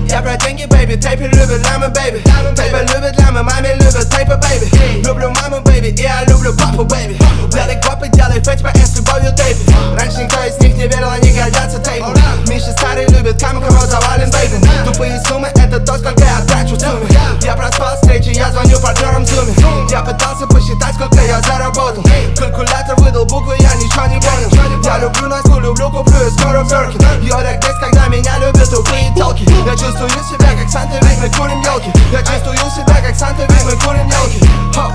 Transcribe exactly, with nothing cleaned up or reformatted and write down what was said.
Я про деньги, baby, тейпи любит ламы, baby. Тейпи любит ламы, маме любит тейпы, baby. Люблю маму, baby, и я люблю папу, baby. Делай копы, делай фейт, с любовью тейпи. Раньше никто из них не верил, они годятся тейпу. Миша старый любит камень, кому завален, baby. Тупые суммы, это то, сколько я трачу в сумме. Я проспал встречи, я звоню партнерам в зуме. Я пытался посчитать, сколько я заработал. Калькулятор выдал буквы, я ничего не понял. Я люблю Настю, люблю, куплю и скоро в Бёркин. Йода здесь, когда меня любят тупые толки. Я чувствую себя как Санта, ведь мы курим елки. Я чувствую себя как Санта, ведь мы курим елки.